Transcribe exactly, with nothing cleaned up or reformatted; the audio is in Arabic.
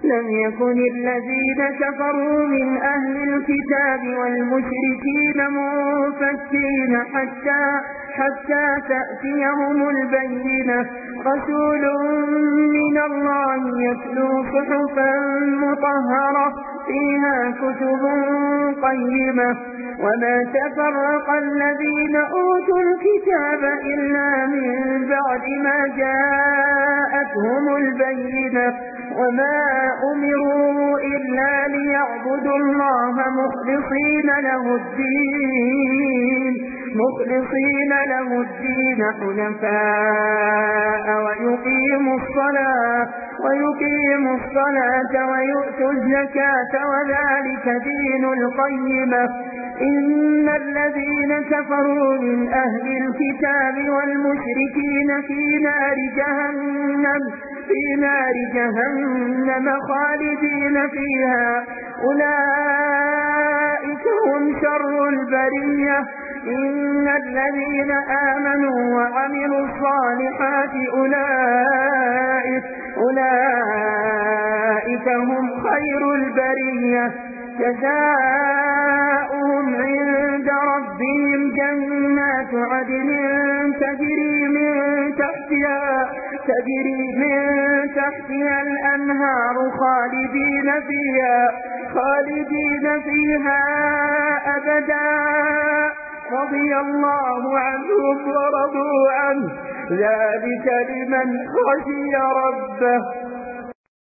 لم يكن الذين كفروا من أهل الكتاب والمشركين منفكين حتى, حتى تأتيهم البينة رسول من الله يتلو صحفا مطهرة فيها كتب قيمة وما تفرق الذين أوتوا الكتاب إلا من بعد ما جاءتهم البينة وما أمروا إلا ليعبدوا الله مخلصين له الدين مخلصين له الدين حنفاء ويقيموا الصلاة ويقيموا الصلاة ويؤتوا الزكاة وذلك دين القيمة إن الذين كفروا من أهل الكتاب والمشركين في نار جهنم في نار جهنم خالدين فيها أولئك هم شر البرية إن الذين آمنوا وعملوا الصالحات أولئك, أولئك هم خير البرية جزاؤهم عند ربهم جنات عدن تجري من تحتها تجري من تحتها الأنهار خالدين فيها خالدين فيها أبدا رضي الله عنهم ورضوا عنه ذلك لمن خشي ربه